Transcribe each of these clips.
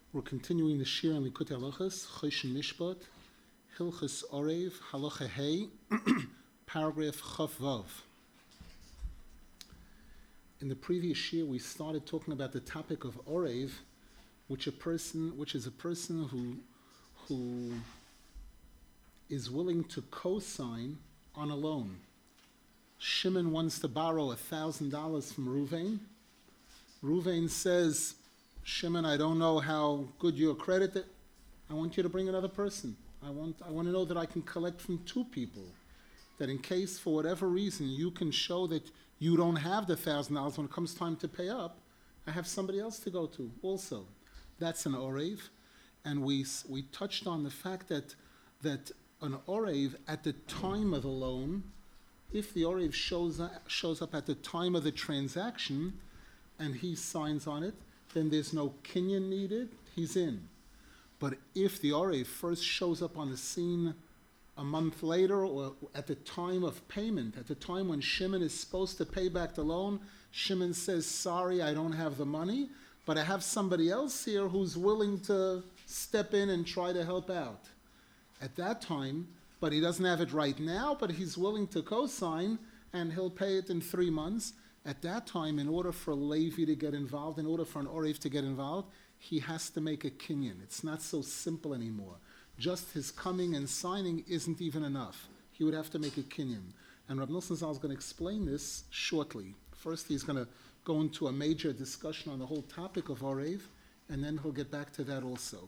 We're continuing the Shir in Likutei Halachos, Choshen Mishpat, Hilchos Orev, Halacha Hey, paragraph Chaf Vav. In the previous Shir, we started talking about the topic of Orev, which is a person who is willing to co-sign on a loan. Shimon wants to borrow $1,000 from Ruvain. Ruvain says, Shimon, I don't know how good your credit is. I want you to bring another person. I want to know that I can collect from two people. That in case, for whatever reason, you can show that you don't have the $1,000 when it comes time to pay up, I have somebody else to go to also. That's an Orev. And we touched on the fact that an Orev at the time of the loan, if the Orev shows up at the time of the transaction and he signs on it, then there's no kinyan needed, he's in. But if the Orev first shows up on the scene a month later or at the time of payment, at the time when Shimon is supposed to pay back the loan, Shimon says, sorry, I don't have the money, but I have somebody else here who's willing to step in and try to help out. At that time, but he doesn't have it right now, but he's willing to co-sign and he'll pay it in 3 months. At that time, in order for a Levi to get involved, in order for an Orev to get involved, he has to make a kinyan. It's not so simple anymore. Just his coming and signing isn't even enough. He would have to make a kinyan. And Rav Nosson Zal is going to explain this shortly. First, he's going to go into a major discussion on the whole topic of Orev, and then he'll get back to that also.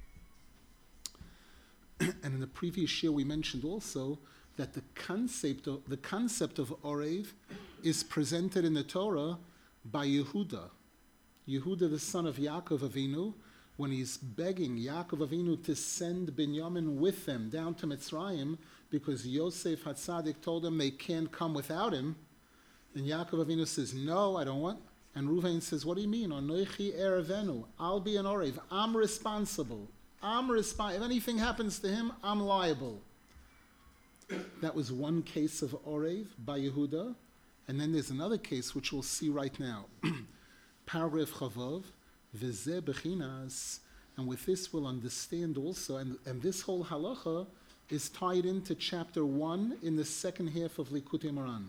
And in the previous year, we mentioned also that the concept of Orev is presented in the Torah by Yehuda. Yehuda, the son of Yaakov Avinu, when he's begging Yaakov Avinu to send Binyamin with them down to Mitzrayim because Yosef HaTzadik told him they can't come without him. And Yaakov Avinu says, no, I don't want. And Ruvain says, what do you mean? Anoichi erevenu, I'll be an Orev. I'm responsible. If anything happens to him, I'm liable. That was one case of Orev by Yehuda. And then there's another case which we'll see right now. Paragraph Chavav, V'zeh Bechinas, and with this we'll understand also, and this whole halacha is tied into chapter 1 in the second half of Likutei Moharan.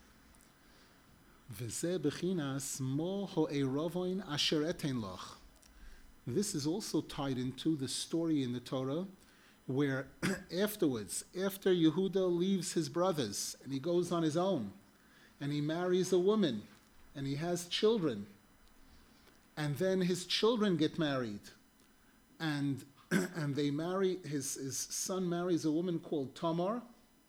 V'zeh Bechinas mo ho'erovoin asher etein loch. This is also tied into the story in the Torah where afterwards, after Yehuda leaves his brothers and he goes on his own and he marries a woman and he has children and then his children get married and they marry, his son marries a woman called Tamar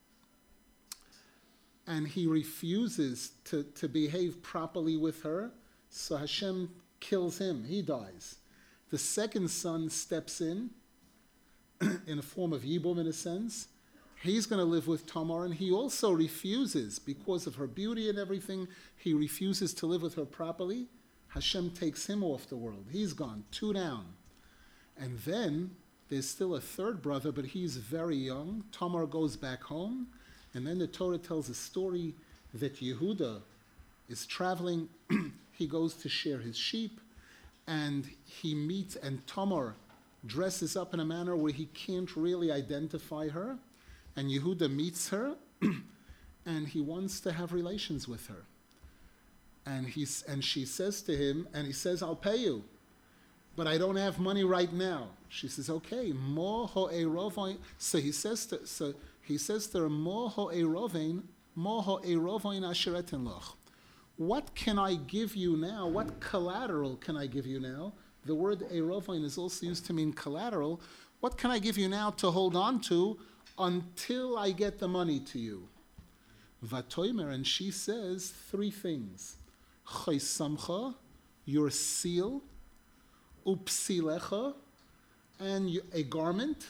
and he refuses to behave properly with her, so Hashem kills him, he dies. The second son steps in a form of Yibum in a sense. He's going to live with Tamar, and he also refuses, because of her beauty and everything, he refuses to live with her properly. Hashem takes him off the world. He's gone, 2 down. And then there's still a third brother, but he's very young. Tamar goes back home, and then the Torah tells a story that Yehuda is traveling. He goes to shear his sheep, and he meets, and Tamar dresses up in a manner where he can't really identify her, and Yehuda meets her, and he wants to have relations with her. And she says to him, and he says, I'll pay you, but I don't have money right now. She says, okay, mo ho'erovain. So he says to her, mo ho'erovain asher etein loch. What can I give you now? What collateral can I give you now? The word erovain is also used to mean collateral. What can I give you now to hold on to until I get the money to you? Vatoimer, and she says 3 things. Chaysamcha, your seal, upsilecha, and a garment,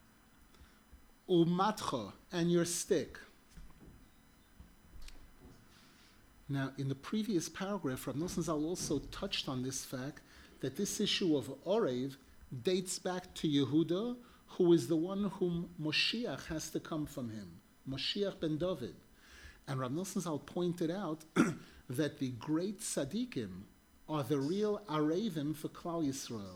umatcha, and your stick. Now, in the previous paragraph, Rav Nosson Zal also touched on this fact that this issue of Orev dates back to Yehuda, who is the one whom Moshiach has to come from him, Moshiach ben David. And Rav Nosson Zal pointed out that the great tzaddikim are the real Arevim for Klal Yisrael.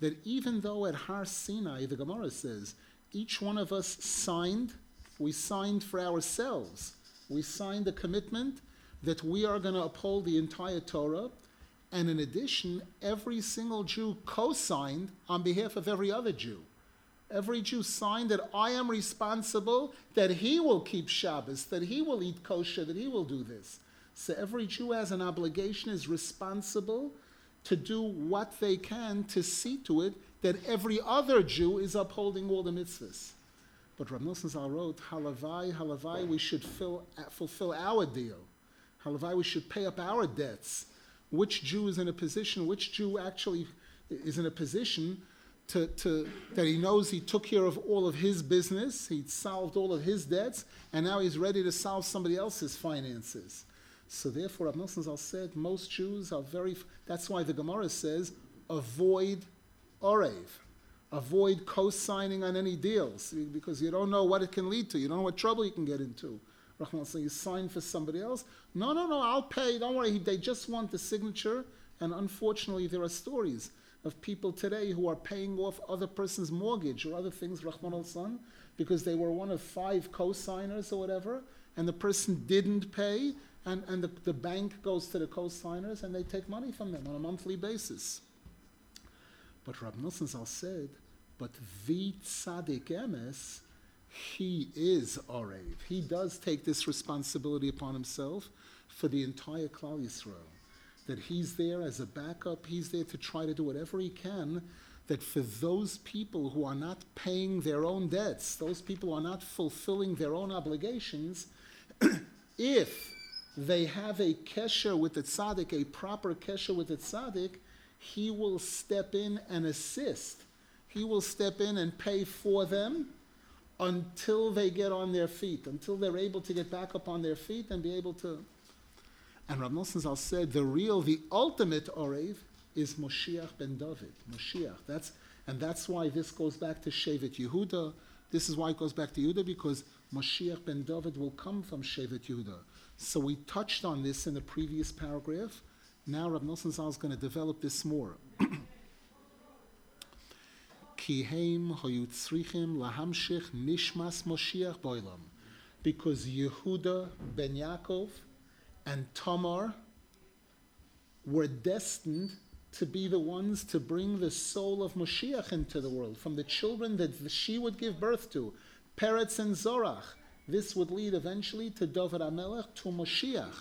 that even though at Har Sinai, the Gemara says, each one of us we signed for ourselves. We signed a commitment that we are going to uphold the entire Torah. And in addition, every single Jew co-signed on behalf of every other Jew. Every Jew signed that I am responsible, that he will keep Shabbos, that he will eat kosher, that he will do this. So every Jew has an obligation, is responsible to do what they can to see to it that every other Jew is upholding all the mitzvahs. But Rav Nosson Zal wrote, halavai, we should fulfill our deal. Halavai, we should pay up our debts. Which Jew is in a position, which Jew actually is in a position that he knows he took care of all of his business, he solved all of his debts, and now he's ready to solve somebody else's finances. So therefore, Rav Nosson Zal said, most Jews are that's why the Gemara says, avoid orev. Avoid co-signing on any deals, because you don't know what it can lead to. You don't know what trouble you can get into. Rahman says, you sign for somebody else. No, I'll pay. Don't worry. They just want the signature. And unfortunately, there are stories of people today who are paying off other person's mortgage or other things, Rahman al-San, because they were one of 5 co-signers or whatever, and the person didn't pay, and the bank goes to the co-signers, and they take money from them on a monthly basis. But Rab Nosson Zal said, but the tzaddik emes, he is Orev. He does take this responsibility upon himself for the entire Klal Yisrael. That he's there as a backup, he's there to try to do whatever he can, that for those people who are not paying their own debts, those people who are not fulfilling their own obligations, if they have a kesher with the tzaddik, a proper kesher with the tzaddik, he will step in and assist. He will step in and pay for them until they get on their feet, until they're able to get back up on their feet and be able to. And Rav Nosson Zal said, the ultimate Orev is Moshiach ben David. Moshiach. That's why this goes back to Shevet Yehuda. This is why it goes back to Yehuda, because Moshiach ben David will come from Shevet Yehuda. So we touched on this in the previous paragraph. Now Rav Nosson Zal is going to develop this more. Kiheim hoyu tzrichim lahamshich nishmas Moshiach boilam, because Yehuda ben Yaakov and Tamar were destined to be the ones to bring the soul of Moshiach into the world, from the children that she would give birth to, Peretz and Zorach. This would lead eventually to David HaMelech, to Moshiach.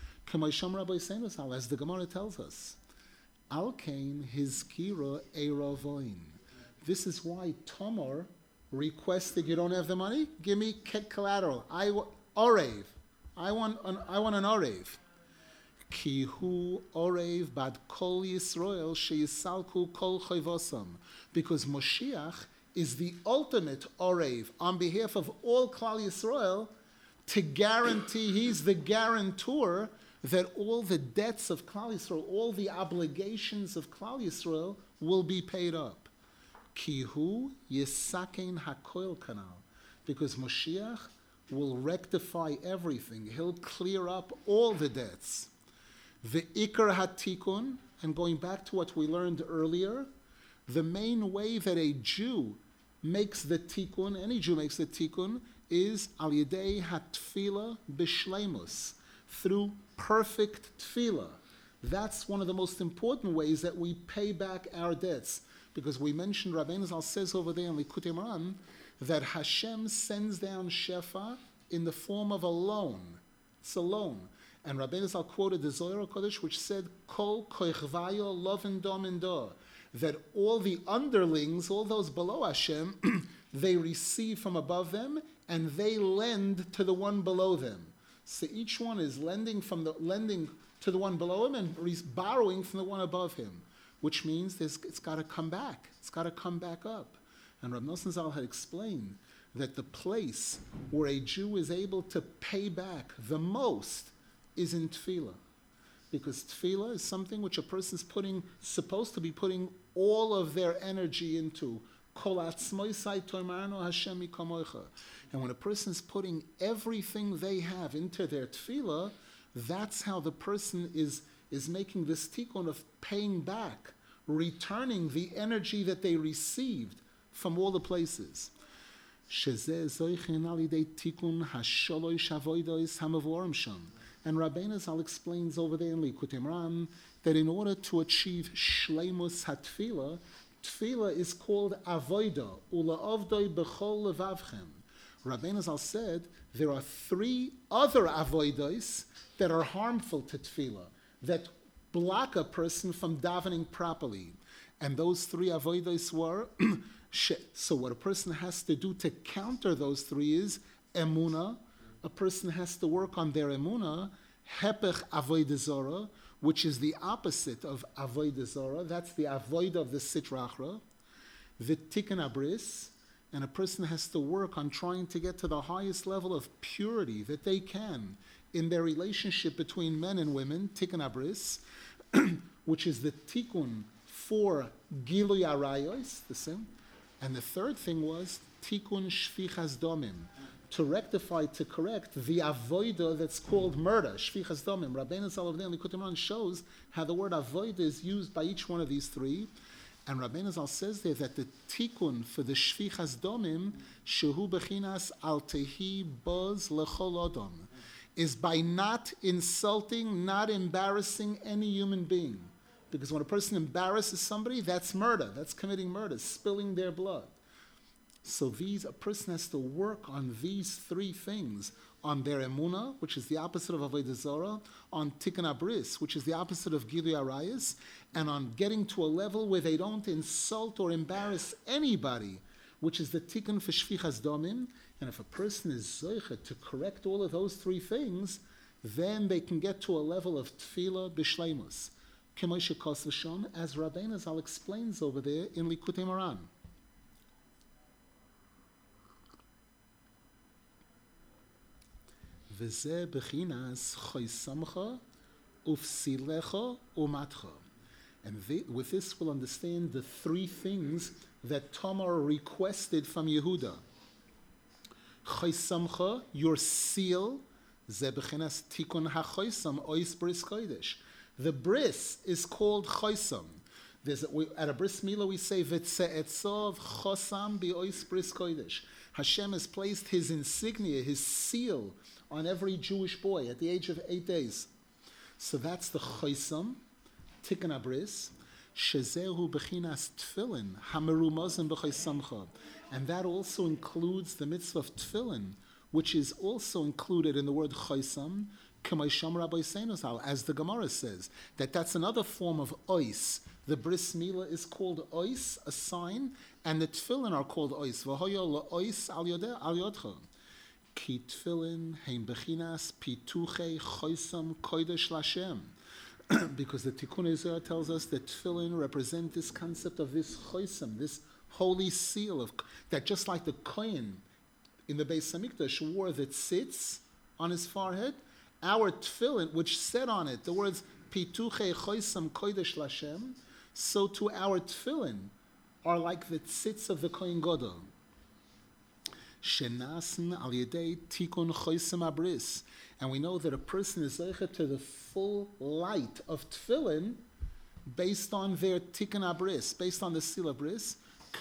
As the Gemara tells us, Al Kain Hizkira Eiravoin. This is why Tamar requested, you don't have the money? Give me collateral. Orev. I want an Orev. Kihu Orev bad Kol Yisrael sheyisalku kol chayvosam. Because Moshiach is the ultimate Orev on behalf of all Klal Yisrael, to guarantee, he's the guarantor that all the debts of Klal Yisrael, all the obligations of Klal Yisrael will be paid up. Kihu yisakein hakoil kanal. Because Moshiach will rectify everything. He'll clear up all the debts. The Ikar HaTikun, and going back to what we learned earlier, the main way that a Jew makes the Tikkun, any Jew makes the Tikkun, is Al Yedei HaTfila B'Shleimus, through perfect Tefillah. That's one of the most important ways that we pay back our debts. Because we mentioned, Rabbeinu Zal says over there in Likutei Moharan, that Hashem sends down Shefa in the form of a loan. It's a loan. And Rabbeinu Zal quoted the Zohar HaKodesh, which said, Kol koichvayo loven dominda, that all the underlings, all those below Hashem, they receive from above them, and they lend to the one below them. So each one is lending to the one below him and borrowing from the one above him, which means it's got to come back. It's got to come back up. And Rav Nosson Zal had explained that the place where a Jew is able to pay back the most is in tefillah. Because tefillah is something which a person's supposed to be putting all of their energy into. And when a person's putting everything they have into their tefillah, that's how the person is making this tikkun of paying back returning the energy that they received from all the places. And Rabbeinu Zal explains over there in Likutei Moharan that in order to achieve Shleimus HaTfilah, Tfilah is called Avoida, Ula'avdoi B'chol Levavchem. Rabbeinu Zal said there are 3 other Avoidos that are harmful to Tfilah, that block a person from davening properly. And those 3 Avoidos were, so what a person has to do to counter those 3 is Emunah. A person has to work on their Emunah, Hepech Avodah Zorah, which is the opposite of Avodah Zorah. That's the Avodah of the Sitra Achra. The Tikkun Abris, and a person has to work on trying to get to the highest level of purity that they can in their relationship between men and women, Tikkun Abris, which is the Tikkun for Gilui Arayos, the same. And the third thing was Tikkun Shfichas Domim, to rectify, to correct the avoida that's called murder, shfichas damim. Rabbeinu Zal over there in Likutei Moharan shows how the word avoida is used by each one of these 3. And Rabbeinu Zal says there that the tikkun for the shfichas damim, shehu bechinas al tehi boz lechol adam, is by not insulting, not embarrassing any human being. Because when a person embarrasses somebody, that's murder. That's committing murder, spilling their blood. So a person has to work on these 3 things, on their emunah, which is the opposite of avodah zarah, on tikkun abris, which is the opposite of gilui arayos, and on getting to a level where they don't insult or embarrass anybody, which is the tikkun for shfichas damim. And if a person is zoicha to correct all of those 3 things, then they can get to a level of tefillah b'shleimus. K'moshe kos v'shon, as Rabbeinu Zal explains over there in Likutei Moharan. V'zeh b'chinas choysamcha ufsilecha umatcha. And with this we'll understand the 3 things that Tamar requested from Yehuda. Choysamcha, your seal, zeh b'chinas tikun ha-choysam ois bris kodesh. The bris is called choysam. At a bris milah we say v'tze'etzov chosam bi-ois bris kodesh. Hashem has placed His insignia, His seal, on every Jewish boy at the age of 8 days. So that's the choysam, tikkun abris, shezehu bechinas tefillin, hamerumazim b'choysamcha. And that also includes the mitzvah of tefillin, which is also included in the word choysam, k'maysham Rabbi Seinozal, as the Gemara says, that's another form of ois. The bris milah is called ois, a sign, and the tefillin are called ois. V'hoyo la'ois al yodcha. Ki tefillin heim bechinas pituche choysam kodesh lashem. Because the Tikkun Ezra tells us that tefillin represent this concept of this choysam, this holy seal of that, just like the kohen in the Beis Hamikdash wore that sits on his forehead, our tefillin, which said on it the words pituche choysam kodesh lashem, so to our tefillin are like the tzitz of the kohen gadol. Shenasen al yedei tikun choysam abris, and we know that a person is zeicha to the full light of tefillin based on their tikun abris, based on the seal of bris,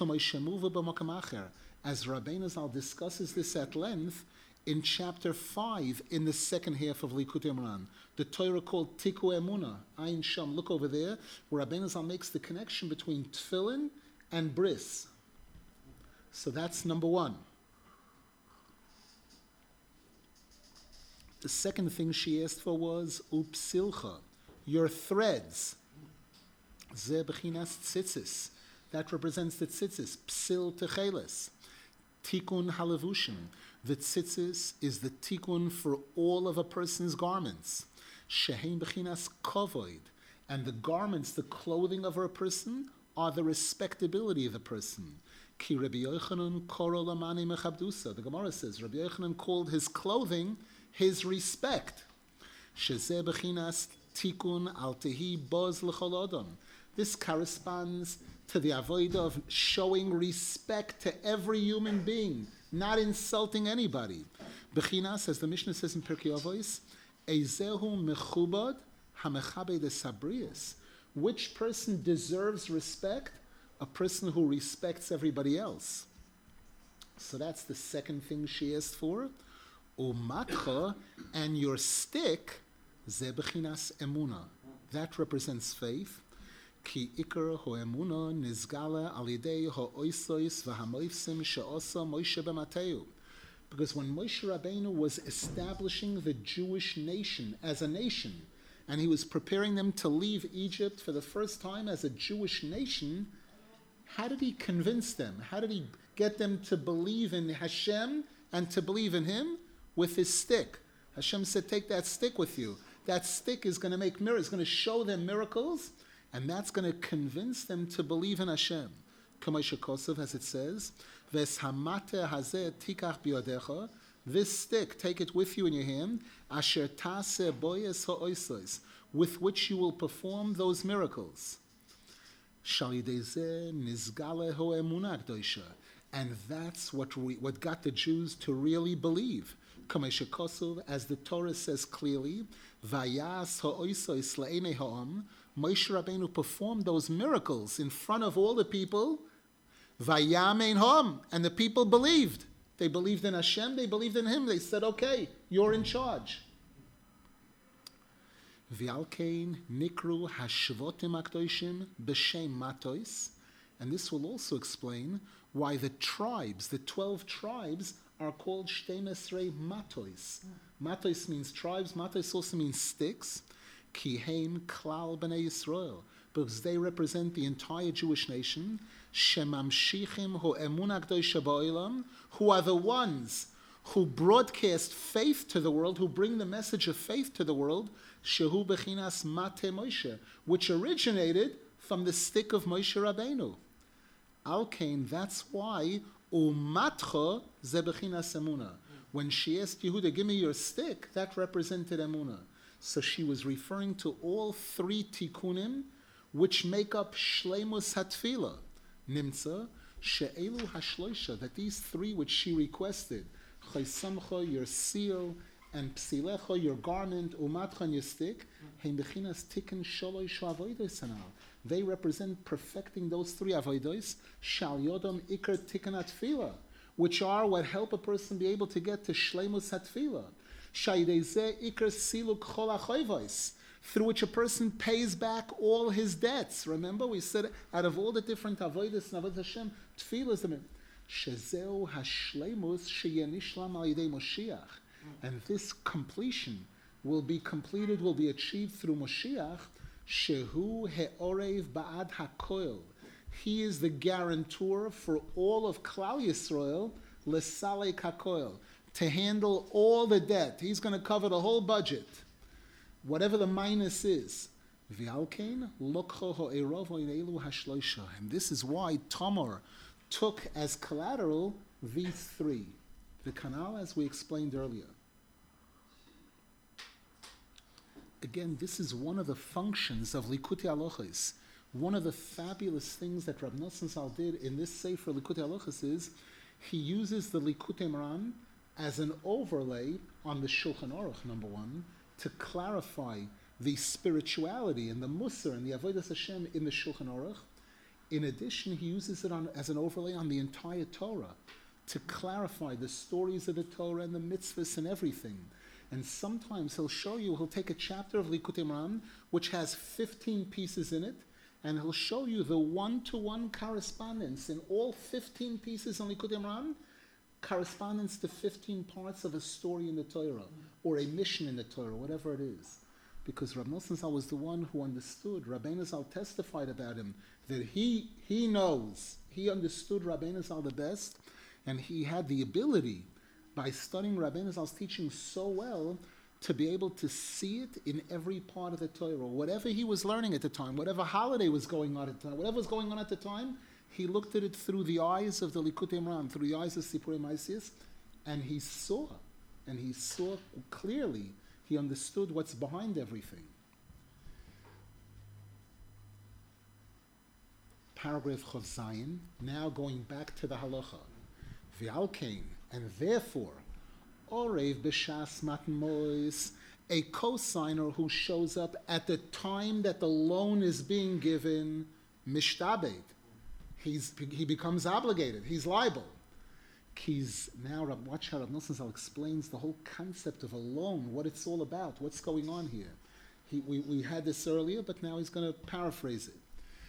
as Rabbeinu Zal discusses this at length in chapter 5 in the second half of Likutei Moharan, the Torah called Tiku Emunah, Ayin Sham. Look over there, where Rabbeinu Zal makes the connection between tefillin and bris. So that's number 1. The second thing she asked for was upsilcha, your threads. Ze bechinas tzitzis. That represents the tzitzis, psil techeles. Tikkun halevushim. The tzitzis is the tikkun for all of a person's garments. Shehein bechinas kovoid. And the garments, the clothing of a person, are the respectability of the person. Ki Rabbi Yochanan koro lamani mechabdusa. The Gemara says Rabbi Yochanan called his clothing his respect. Shezeh bechinas tikkun al tehi boz l'chol adam. This corresponds to the avodah of showing respect to every human being, not insulting anybody. Bechinas, as the Mishnah says in Pirkei Avos, ezehu mechubad hamechabed esabrius, Which person deserves respect? A person who respects everybody else. So that's the second thing she asked for. Umatcha, and your stick, ze bechinas emuna. That represents faith. Ki ikar ho emuna nizgala al yidei ho oisois v'hamoifsim she'osa Moshe b'mateu. Because when Moshe Rabbeinu was establishing the Jewish nation as a nation, and he was preparing them to leave Egypt for the first time as a Jewish nation, how did he convince them? How did he get them to believe in Hashem and to believe in him? With his stick. Hashem said, take that stick with you. That stick is going to make miracles, going to show them miracles, and that's going to convince them to believe in Hashem. Kamosha Kosov, as it says, Ves hamate hazeh tikach biodecha. This stick, take it with you in your hand, asher taseh boyes ha'oisos, with which you will perform those miracles. Shalidezeh nizgale ho'emunah k'doisha. And that's what got the Jews to really believe. Kamesha Kosov, as the Torah says clearly, Vayas ha'oisos la'enei ha'am, Moshe Rabbeinu performed those miracles in front of all the people, Vayamein ha'am, and the people believed. They believed in Hashem, they believed in him. They said, okay, you're in charge. V'alkein nikru hashvotim akdoshim b'shem matos. And this will also explain why the tribes, the 12 tribes, are called Shtei Mesrei Matos. Matos means tribes. Matos also means sticks. Ki heim klal b'nei Yisrael, because they represent the entire Jewish nation. Shemamshichim ho emunah k'dosha ba'olam, who are the ones who broadcast faith to the world, who bring the message of faith to the world. Shehu bechinas mate Moshe, which originated from the stick of Moshe Rabbeinu. Alkein, that's why umatcha ze bechinas emuna. When she asked Yehuda, give me your stick, that represented emuna. So she was referring to all three tikkunim which make up shleimus hatfila. Nimtza she'elu hashloisha, that these three which she requested, chaysamcha, your seal, and psilecha, your garment, umatcha, and your stick, heim bechinas tikkun shalosh avodos hanal. They represent perfecting those three avodos, shal yodam ikar tikkun hatfila, which are what help a person be able to get to shleimus hatfila. Shaydezeh ikar siluk chol ha'choivos, through which a person pays back all his debts. Remember, we said out of all the different avodas and avodas Hashem, tefillah is the shezeu hashleimus sheyenishlam al yidei Moshiach, and this completion will be completed, will be achieved through Moshiach. Shehu he'orev ba'ad hakoil. He is the guarantor for all of Klal Yisrael, lesalek hakoil, to handle all the debt. He's going to cover the whole budget, whatever the minus is. V'alkein lokcho ha'erov ha'inelu hashloisha. And this is why Tamar took as collateral these three. The canal, as we explained earlier. Again, this is one of the functions of Likutei Halachos. One of the fabulous things that Rab Nosson Zal did in this Sefer Likutei Halachos is he uses the Likutei Moharan as an overlay on the Shulchan Aruch, number one, to clarify the spirituality and the Musar and the Avodas Hashem in the Shulchan Aruch. In addition, he uses it as an overlay on the entire Torah to clarify the stories of the Torah and the mitzvahs and everything. And sometimes he'll take a chapter of Likutei Moharan, which has 15 pieces in it, and he'll show you the one-to-one correspondence in all 15 pieces on Likutei Moharan, correspondence to 15 parts of a story in the Torah, or a mission in the Torah, whatever it is. Because Rab Nosson Zal was the one who understood. Rabbeinu Zal testified about him, that he understood Rabbeinu Zal the best, and he had the ability, by studying Rabbeinu Zal's teaching so well, to be able to see it in every part of the Torah. Whatever he was learning at the time, whatever holiday was going on at the time, whatever was going on at the time, he looked at it through the eyes of the Likutei Moharan, through the eyes of Sipurei Maasiyos, and he saw clearly, he understood what's behind everything. Paragraph Chav Zayin, now going back to the halacha. V'alkein, and therefore, Orev b'shas matan mois, a cosigner who shows up at the time that the loan is being given, mishtabed. He becomes obligated. He's liable. Now, watch how Rav Nosson Zal explains the whole concept of a loan, what it's all about, what's going on here. We had this earlier, but now he's going to paraphrase it.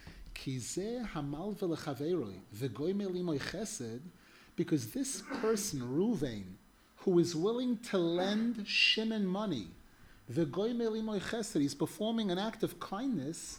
Because this person, Ruvain, who is willing to lend Shimon money, he's performing an act of kindness.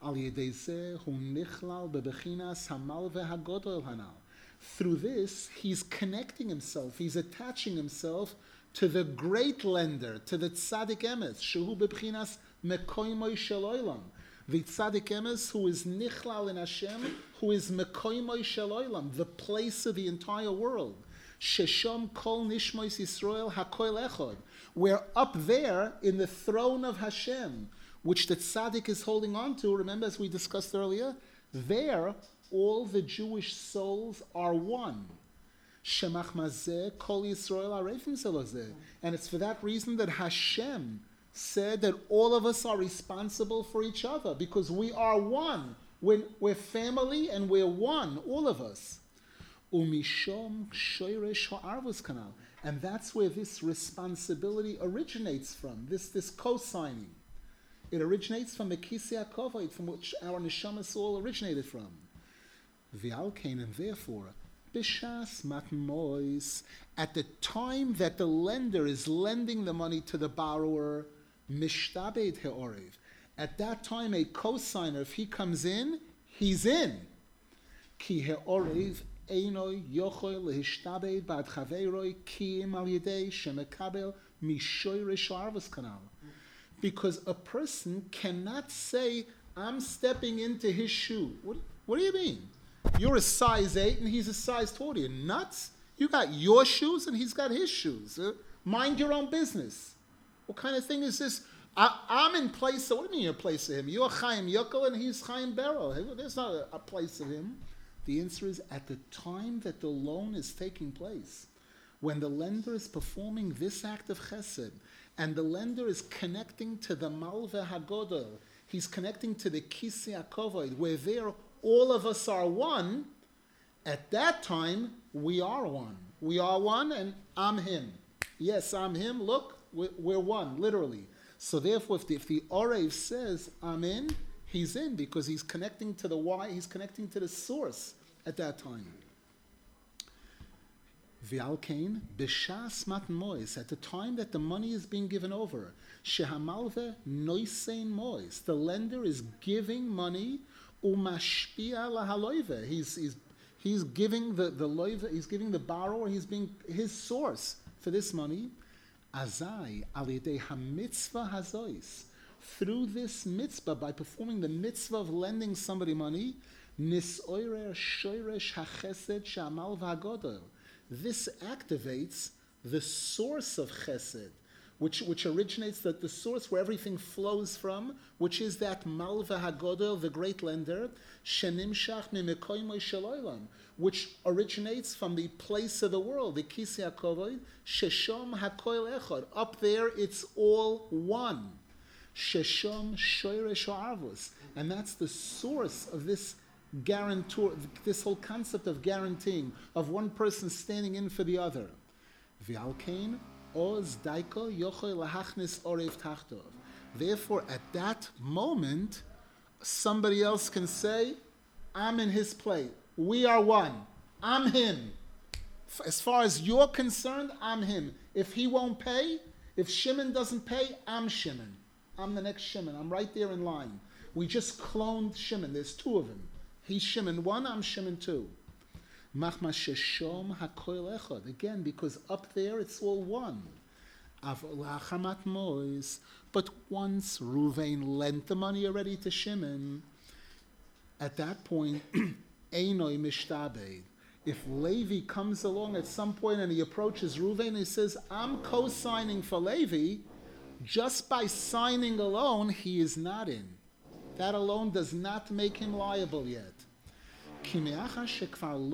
Through this, he's connecting himself, he's attaching himself to the great lender, to the Tzaddik Emes, Shehu bebchinas mekoimoy shel olam. The Tzaddik Emes who is nichlal in Hashem, who is mekoimoy shel olam, the place of the entire world. Sheshom kol nishmois Yisrael hakoil echod. We're up there in the throne of Hashem, which the Tzaddik is holding on to. Remember, as we discussed earlier, there all the Jewish souls are one. Shemach mazeh kol Yisrael arefim zelozeh. And it's for that reason that Hashem said that all of us are responsible for each other, because we are one. We're family and we're one, all of us. Umishom shoyresh ha'arvus kanal. And that's where this responsibility originates from, this co-signing. It originates from the Kisei HaKavod, from which our neshamas all originated from. V'alkein, and therefore, b'shas matan mois, at the time that the lender is lending the money to the borrower, mishtabed he'orev. At that time, a co-signer, if he comes in, he's in. Ki he'orev eino yochol lehishtabed bad chaveiroi kiim al yedei shemekabel mishoyresh arvus kanal. Because a person cannot say, I'm stepping into his shoe. What do you mean? You're a size 8 and he's a size 20. You're nuts? You got your shoes and he's got his shoes. Mind your own business. What kind of thing is this? I'm in place of, what do you mean you're in place of him? You're Chaim Yokel and he's Chaim Beryl. There's not a place of him. The answer is, at the time that the loan is taking place, when the lender is performing this act of chesed, and the lender is connecting to the Malveh HaGodol, he's connecting to the Kisei HaKavod, where there all of us are one. At that time, we are one. We are one, and I'm him. Yes, I'm him. Look, we're one, literally. So therefore, if the Orev says, I'm in, he's in, because he's connecting to the why, he's connecting to the source at that time. V'alkein, b'shas matan mois, at the time that the money is being given over, shehamalve noisein mois, the lender is giving money, umashpia lahaloive, he's giving the loive, he's giving the borrower, he's being his source for this money. Azai alidei hamitzvah hazois, through this mitzvah, by performing the mitzvah of lending somebody money, nisoirer shoyresh hachesed shamal v'hagodol. This activates the source of chesed, which originates, that the source where everything flows from, which is that Malveh HaGodol, the great lender, shenimshach mimekoimoy shel olam, which originates from the place of the world, the Kisei HaKavod, sheshom hakoil echad. Up there, it's all one. Sheshom shoyresh ha'arvus. And that's the source of this guarantor, this whole concept of guaranteeing, of one person standing in for the other. V'alkein oz daiko yochoi lahachnis orev tachtov. Therefore, at that moment, somebody else can say, I'm in his place. We are one. I'm him. As far as you're concerned, I'm him. If he won't pay, if Shimon doesn't pay, I'm Shimon. I'm the next Shimon. I'm right there in line. We just cloned Shimon. There's two of him. He's Shimon 1, I'm Shimon 2. Machma sheshom hakoil echad. Again, because up there it's all one. Avolachamat mois. But once Ruvain lent the money already to Shimon, at that point, einoi mishtabed. If Levi comes along at some point and he approaches Ruvain and he says, I'm co-signing for Levi, just by signing alone, he is not in. That alone does not make him liable yet.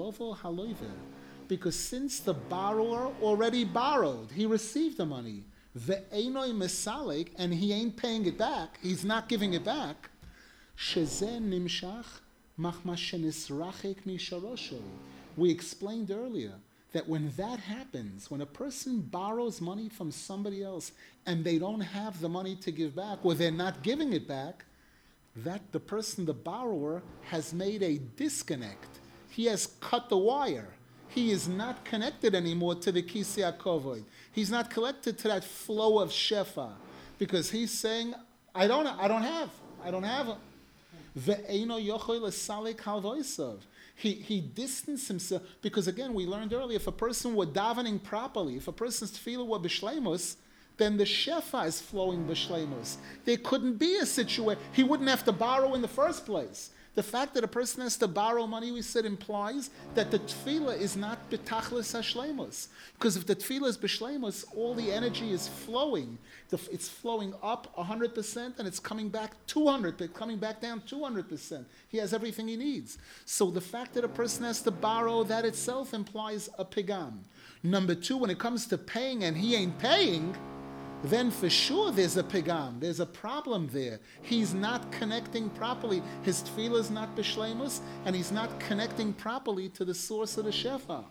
Because since the borrower already borrowed, he received the money. ve'enoi mesalik, and he ain't paying it back, he's not giving it back, shezeh nimshach machma shenisrachek misharosho. We explained earlier that when that happens, when a person borrows money from somebody else and they don't have the money to give back, or they're not giving it back, that the person, the borrower, has made a disconnect. He has cut the wire. He is not connected anymore to the Kisei HaKavod. He's not connected to that flow of Shefa, because he's saying, I don't have it. Ve'eino yochoi l'salik halvoisav. He distanced himself, because again, we learned earlier, if a person were davening properly, if a person's tefillah were b'shleimus, then the shefa is flowing b'shleimus. There couldn't be a situation, he wouldn't have to borrow in the first place. The fact that a person has to borrow money, we said, implies that the tefillah is not b'tachlis hashleimus. Because if the tefillah is b'shleimus, all the energy is flowing. It's flowing up 100% and it's coming back 200%, coming back down 200%. He has everything he needs. So the fact that a person has to borrow, that itself implies a pigam. Number two, when it comes to paying and he ain't paying, then for sure there's a pigam, there's a problem there. He's not connecting properly. His tefillah is not b'shleimus, and he's not connecting properly to the source of the shefa.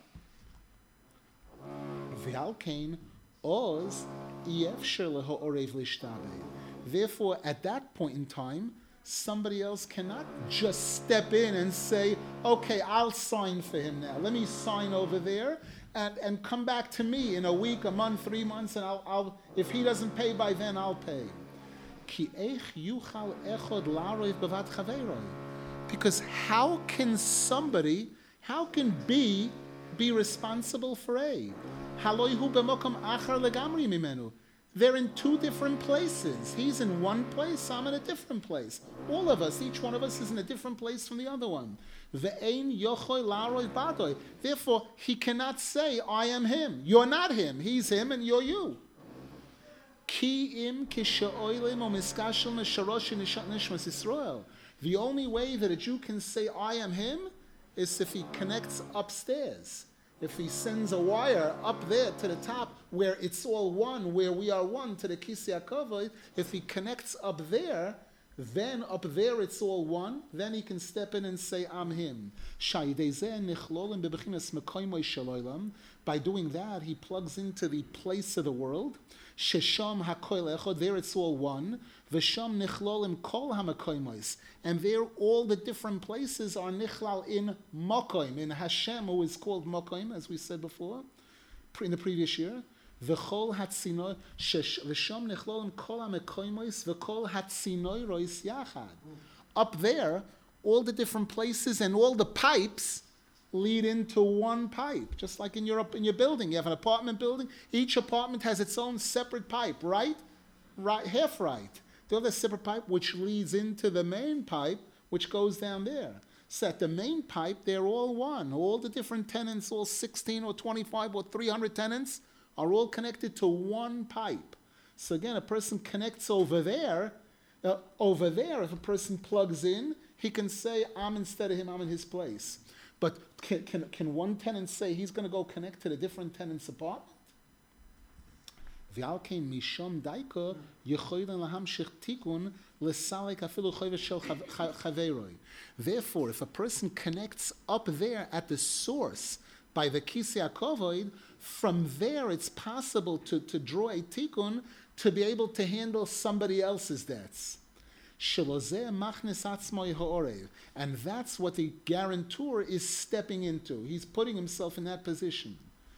V'alkein oz yefsher leho orev lishtabei. Therefore, at that point in time, somebody else cannot just step in and say, okay, I'll sign for him now. Let me sign over there. And come back to me in a week, a month, 3 months, and I'll if he doesn't pay by then, I'll pay. Because how can B be responsible for A? They're in two different places. He's in one place, I'm in a different place. All of us, each one of us is in a different place from the other one. Therefore, he cannot say, I am him. You're not him. He's him and you're you. The only way that a Jew can say, I am him, is if he connects upstairs. If he sends a wire up there to the top where it's all one, where we are one, to the Kisei HaKavod, if he connects up there, then up there it's all one, then he can step in and say, I'm him. By doing that, he plugs into the place of the world. Shesham hakoil echad, there it's all one. V'sham nichlolim kol hamakoimos, and there all the different places are nichlal in makoim, in Hashem, who is called makoim, as we said before, in the previous year. V'chol hatzinoi, v'sham nichlolim kol hamakoimos, v'kol hatzinoi rois yachad. Up there, all the different places and all the pipes lead into one pipe, just like in your building. You have an apartment building. Each apartment has its own separate pipe, right? Right, half right. The other separate pipe, which leads into the main pipe, which goes down there. So at the main pipe, they're all one. All the different tenants, all 16 or 25 or 300 tenants, are all connected to one pipe. So again, a person connects over there. If a person plugs in, he can say, I'm instead of him, I'm in his place. But can one tenant say he's going to go connect to the different tenant's apartment? Therefore, if a person connects up there at the source by the Kisei HaKavod, from there it's possible to draw a tikkun to be able to handle somebody else's debts. And that's what the guarantor is stepping into. He's putting himself in that position.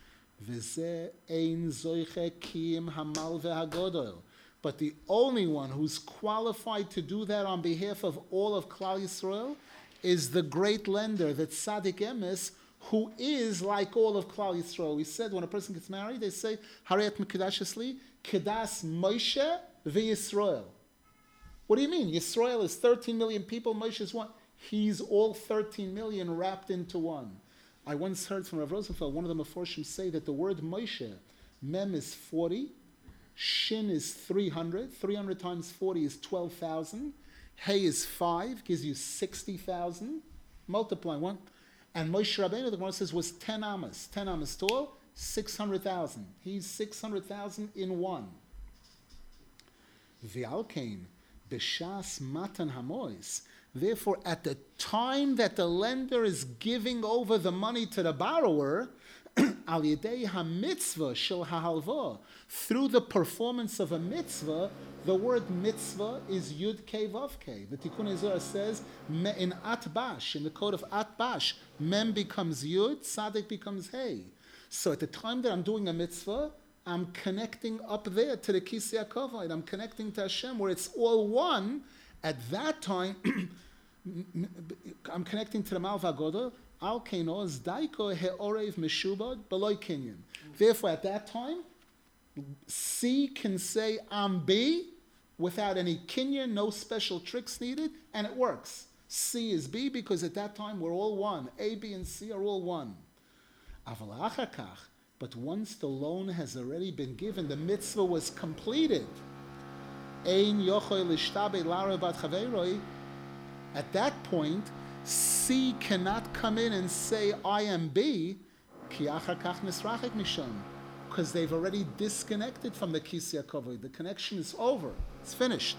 But the only one who's qualified to do that on behalf of all of Klal Yisrael is the great lender, the Tzaddik Emes, who is like all of Klal Yisrael. We said when a person gets married, they say, Harayat Mekudashas Li, Kedas Moshe v'Yisrael. What do you mean? Yisrael is 13 million people, Moshe is one. He's all 13 million wrapped into one. I once heard from Rav Rosenfeld, one of the Meforshim, say that the word Moshe, Mem is 40, Shin is 300, 300 times 40 is 12,000, Hey is 5, gives you 60,000, multiply one. And Moshe Rabbeinu, the Gemara says, was 10 amas tall, 600,000. He's 600,000 in one. V'alkein, b'shas matan hamois. Therefore, at the time that the lender is giving over the money to the borrower, al yedei ha-mitzvah shel ha-halva, through the performance of a mitzvah, the word mitzvah is yud kei vav kei. The Tikkun Ezra says in Atbash, in the code of Atbash, mem becomes yud, tzaddik becomes hey. So at the time that I'm doing a mitzvah, I'm connecting up there to the Kisei HaKavod. I'm connecting to Hashem where it's all one. At that time, I'm connecting to the Malva Goda. Al Keinoz Daiko He'orev Meshubad Beloy Kinyan. Therefore, at that time, C can say I'm B without any kinyan, no special tricks needed, and it works. C is B because at that time we're all one. A, B, and C are all one. Aval achar kach, but once the loan has already been given, the mitzvah was completed. Ein yochoi lishtabe lara bat chaveroi. At that point, C cannot come in and say, I am B, ki achar kach nisrachek misham, because they've already disconnected from the Kisei HaKavod. The connection is over. It's finished.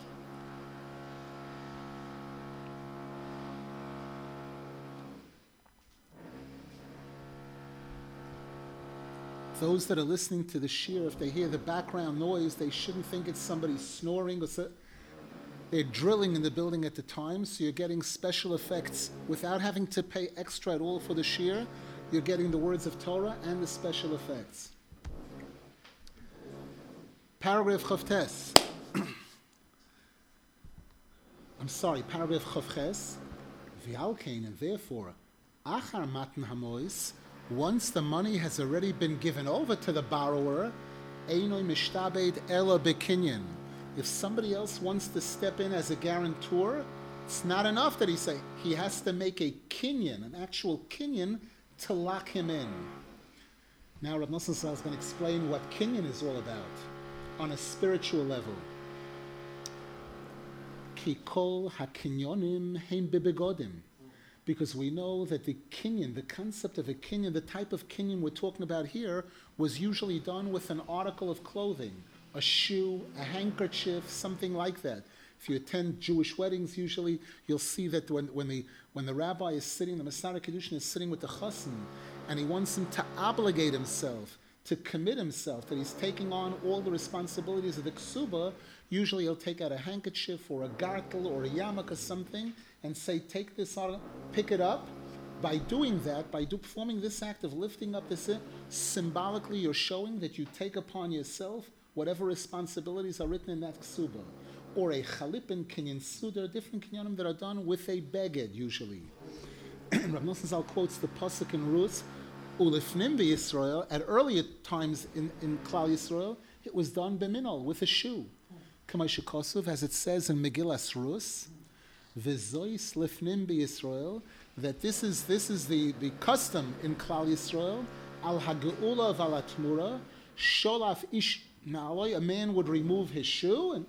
Those that are listening to the shir, if they hear the background noise, they shouldn't think it's somebody snoring or so. They're drilling in the building at the time, so you're getting special effects without having to pay extra at all for the shir. You're getting the words of Torah and the special effects. Paragraph Chavtes. Paragraph Chavches. V'alkein, and therefore, achar matan hamois, once the money has already been given over to the borrower, einoi mishtabed ela bekinyan. If somebody else wants to step in as a guarantor, it's not enough that he has to make a kinyan, an actual kinyan, to lock him in. Now Rav Nosson Zal is going to explain what kinyan is all about on a spiritual level. Ki kol hakinyonim heim bebegodim. Because we know that the kinyan, the concept of a kinyan, the type of kinyan we're talking about here, was usually done with an article of clothing, a shoe, a handkerchief, something like that. If you attend Jewish weddings, usually you'll see that when the rabbi is sitting, the Masara Kedushin is sitting with the chassan, and he wants him to obligate himself, to commit himself, that he's taking on all the responsibilities of the ksuba. Usually he'll take out a handkerchief or a gartel or a yarmulke or something and say, take this out, pick it up. By doing that, performing this act of lifting up this, symbolically you're showing that you take upon yourself whatever responsibilities are written in that ksuba. Or a chalipin kinyan sud, there are different kinyanim that are done with a beged usually. Rav Nosson Zal quotes the pasuk in Ruth, Ulifnim Yisrael, at earlier times in Klal Yisrael, it was done b'minol, with a shoe. Kamay Shekosov, as it says in Megillas Rus, V'zois lifnim Yisrael, that this is the custom in Klal Yisrael, al hageula v'al atmura, sholaf ish na'aloi, a man would remove his shoe, and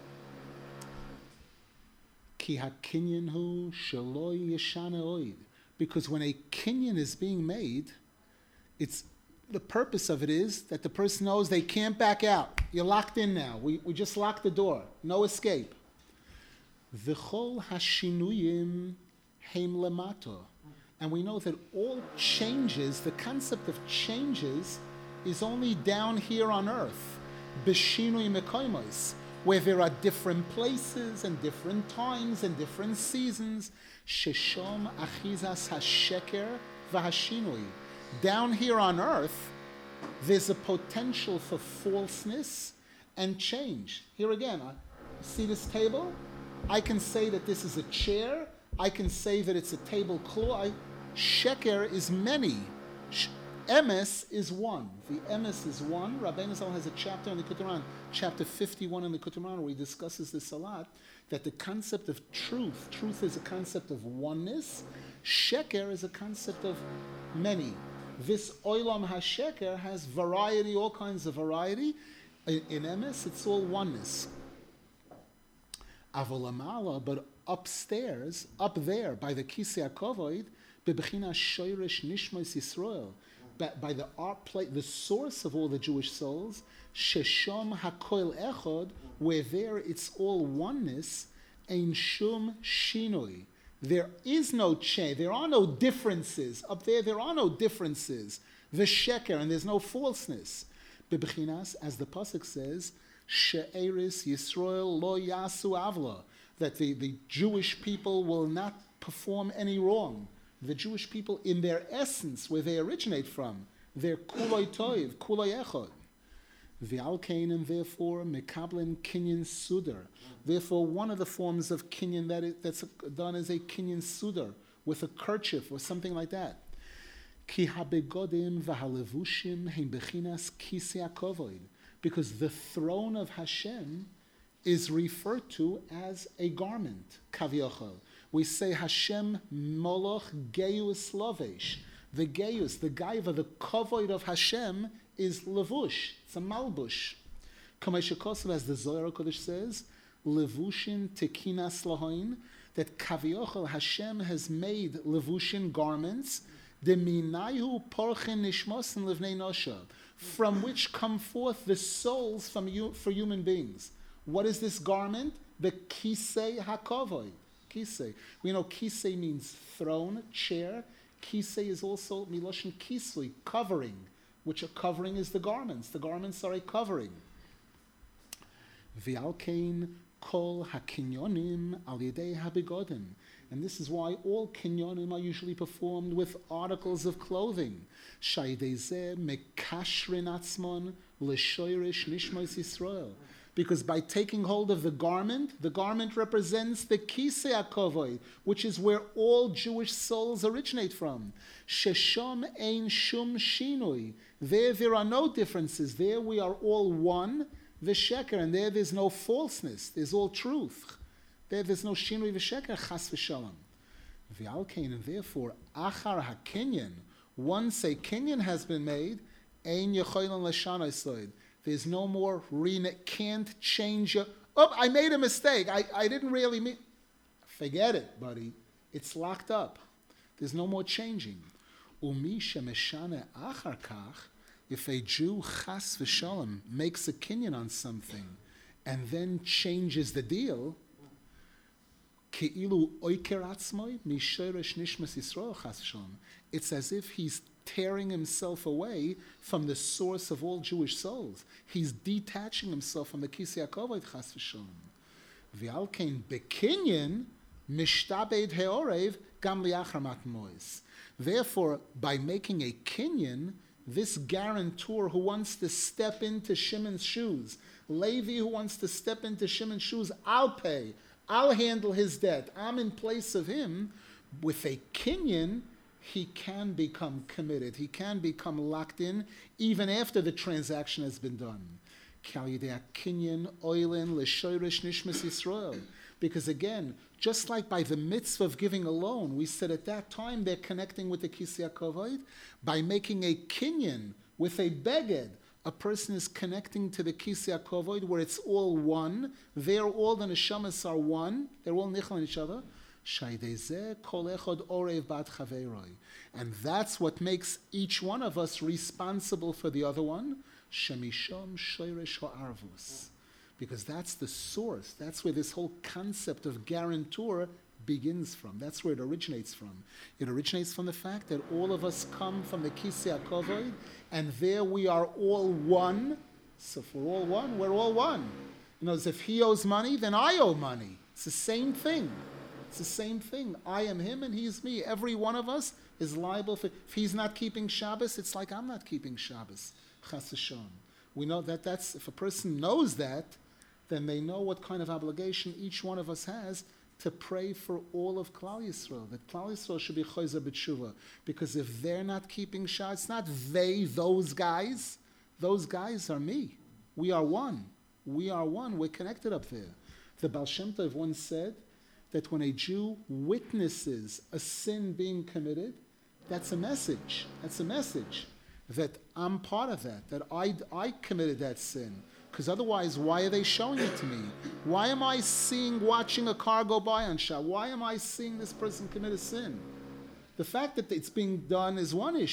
ki hakinyan hu shaloi yeshana oid, because when a kinyan is being made, it's the purpose of it is that the person knows they can't back out. You're locked in now. We just locked the door. No escape. V'chol hashinuyim heim lemato. And we know that all changes, the concept of changes, is only down here on earth. B'shinui mekoimos, where there are different places and different times and different seasons. Sheshom achizas hasheker v'hashinui. Down here on earth, there's a potential for falseness and change. Here again, see this table? I can say that this is a chair. I can say that it's a tablecloth. Sheker is many. Emes is one. The emes is one. Rabbeinu Zal has a chapter in the Kuturan, chapter 51 in the Kuturan, where he discusses this a lot, that the concept of truth is a concept of oneness. Sheker is a concept of many. This oilam hasheker has variety, all kinds of variety. In emes, it's all oneness. Avolamala, but upstairs, up there, by the Kisei HaKavod, bebechina shoyresh nishmos Yisrael, by the art play, the source of all the Jewish souls, Shesham Hakoil Echod, where there it's all oneness, Ein Shum Shinoi. There is no change. There are no differences. Up there are no differences. V'sheker, and there's no falseness. Bebechinas, as the pasuk says, She'eris Yisrael lo yasu avla, that the Jewish people will not perform any wrong. The Jewish people, in their essence, where they originate from, they're kuloi toiv, kuloi echod. V'alkein, and therefore mekablin kinyan sudar. Therefore, one of the forms of kinyan that's done is a kinyan sudar, with a kerchief or something like that. Ki habegodim v'halevushim hem bechinas kisi hakovoid, because the throne of Hashem is referred to as a garment, kaviochel. We say Hashem moloch geus lovesh. The geus, the gaiva, the kovoid of Hashem is levush. It's a malbush. Kamei shekosav, as the Zohar Kodesh says, levushin tekinas lahoin, that kaviochel Hashem has made levushin garments, deminayu porchen nishmosin levnei nosha, from which come forth the souls for human beings. What is this garment? The kisei hakovoid. Kisei. We know kisei means throne, chair. Kisei is also miloshin kisui, covering, which a covering is the garments. The garments are a covering. V'alkein kol hakinyonim al yedei habigodim. And this is why all kinyonim are usually performed with articles of clothing. Shaydei zeh mekashrin atzmon l'shoirish nishmos Yisrael. Because by taking hold of the garment represents the kisei hakovoid, which is where all Jewish souls originate from. Shesham ein shum shinui. There are no differences. There we are all one. V'sheker, and there's no falseness. There's all truth. There's no shinui v'sheker, chas v'shalom. V'alkein, and therefore, achar hakinyan, once a kinyan has been made, ein yechoylon l'shana yisod. There's no more can't change your. Oh, I made a mistake. I didn't really mean. Forget it, buddy. It's locked up. There's no more changing. Umi shemeshane achar kach, if a Jew chas v'shalom makes a kinyan on something and then changes the deal, keilu oiker atzmoi mishoresh nishmas Yisrael chas v'shalom. It's as if he's tearing himself away from the source of all Jewish souls. He's detaching himself from the kisei hakovoid chas v'shalom. V'alkein bekinyan mishtabed heorev gam liachar matmois. Therefore, by making a kinyan, this guarantor who wants to step into Shimon's shoes, Levi who wants to step into Shimon's shoes, I'll pay. I'll handle his debt. I'm in place of him. With a kinyan, he can become committed. He can become locked in even after the transaction has been done. Because again, just like by the mitzvah of giving a loan, we said at that time they're connecting with the kisei hakovoid. By making a kinyan with a beged, a person is connecting to the kisei hakovoid where it's all one. They're all the neshamas are one. They're all nichel on each other. And that's what makes each one of us responsible for the other one. Because that's the source. That's where this whole concept of guarantor begins from. That's where it originates from. It originates from the fact that all of us come from the kisei hakovoid, and there we are all one. So if we're all one, we're all one. You know, as if he owes money, then I owe money. It's the same thing. It's the same thing. I am him and he's me. Every one of us is liable for. If he's not keeping Shabbos, it's like I'm not keeping Shabbos. Chas v'shalom. We know that's if a person knows that, then they know what kind of obligation each one of us has to pray for all of Klal Yisrael. That Klal Yisrael should be chozer b'tshuva. Because if they're not keeping Shabbos, it's not they, those guys. Those guys are me. We are one. We are one. We're connected up there. The Baal Shem Tov once said that when a Jew witnesses a sin being committed, that's a message. That's a message that I'm part of that I committed that sin. Because otherwise, why are they showing it to me? Why am I watching a car go by on Shabbat? Why am I seeing this person commit a sin? The fact that it's being done is one issue.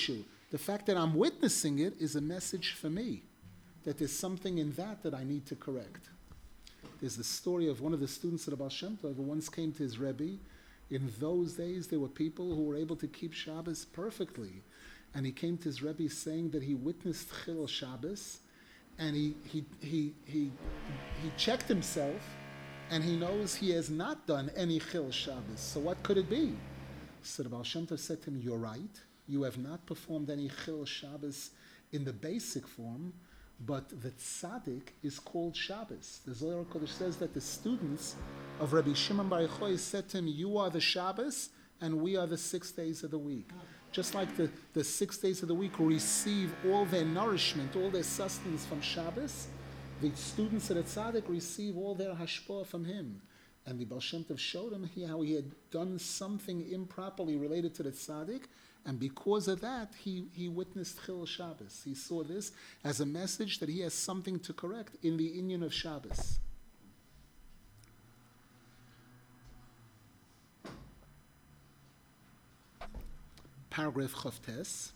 The fact that I'm witnessing it is a message for me, that there's something in that I need to correct. There's the story of one of the students of the Baal Shem Tov who once came to his Rebbe. In those days, there were people who were able to keep Shabbos perfectly. And he came to his Rebbe saying that he witnessed Chilul Shabbos, and he checked himself, and he knows he has not done any Chilul Shabbos. So what could it be? So the Baal Shem Tov said to him, you're right. You have not performed any Chilul Shabbos in the basic form, but the tzaddik is called Shabbos. The Zohar Kodesh says that the students of Rabbi Shimon Bar Yochai said to him, you are the Shabbos, and we are the 6 days of the week. Just like the 6 days of the week receive all their nourishment, all their sustenance from Shabbos, the students of the tzaddik receive all their hashpah from him. And the Baal Shem Tov showed him how he had done something improperly related to the tzaddik, and because of that, he witnessed Chilul Shabbos. He saw this as a message that he has something to correct in the inyan of Shabbos. Paragraph Chavtes.